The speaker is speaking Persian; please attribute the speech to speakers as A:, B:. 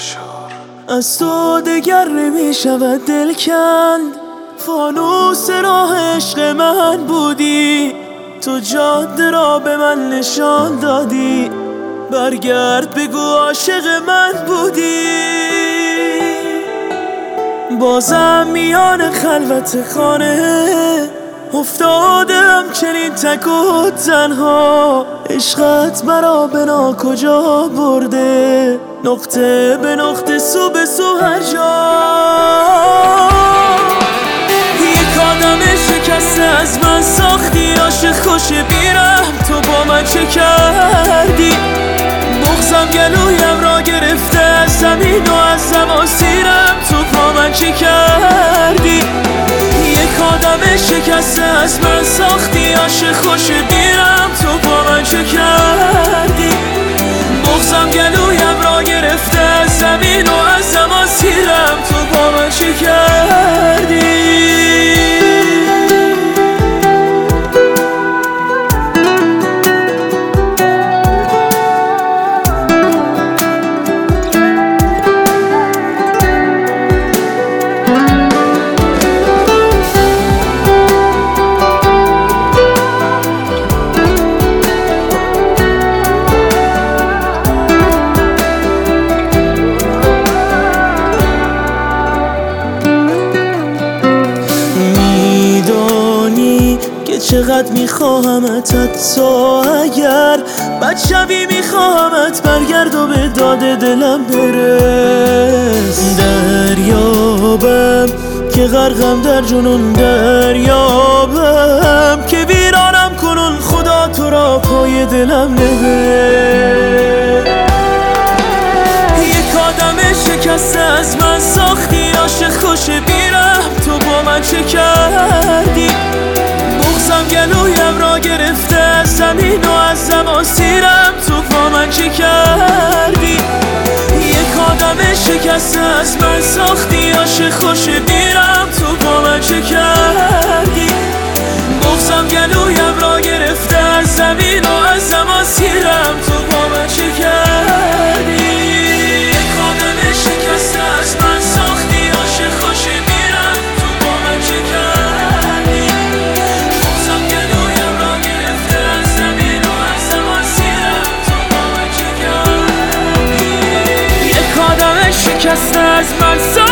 A: از تو دگر نمیشود دل کند، فانوس راه عشق من بودی، تو جاده را به من نشان دادی، برگرد بگو عاشق من بودی. بازم میان خلوت خانه افتادم چنین تک و تنها، عشقت مرا به ناکجا برده، نقطه به نقطه سو به سو هر جا. یک آدم شکسته از من ساختی، عاشق خوش بیرم تو با من چه کردی؟ بغضم گلویم را گرفته از زمین و از زماسیرم تو با من چه کردی؟ یک آدم شکسته از من ساختی، عاشق خوش بیرم تو با من چه کردی؟ بغضم گلویم را گرفته از زمین و از زماسیرم تو با من چه کردی؟ چقدر میخواهمت، حتی اگر بد شوی میخواهمت برگرد و به داد دلم برس. دریابم که غرقم در جنون، دریابم که ویرانم کنون، خدا تو را پای دلم نبر. یک آدم شکسته از من ساختی، عاشق خوش بیرم تو با من چه کردی؟ بغضم گلویم را گرفته از زمین و از زماسیرم تو با من چه کردی؟ یک آدم شکسته از من ساختی، عاشق خوش بیرم تو با من چه کردی؟ بغضم گلویم را گرفته از زمین و از زماسیرم تو با من چه کردی؟ یک آدم شکسته از من ساختی، عاشق خوش بیرم تو با من چه کردی؟ بغضم گلویم را گرفته از زمین و از زماسیرم تو با من چه کردی؟ یک آدم شکسته از من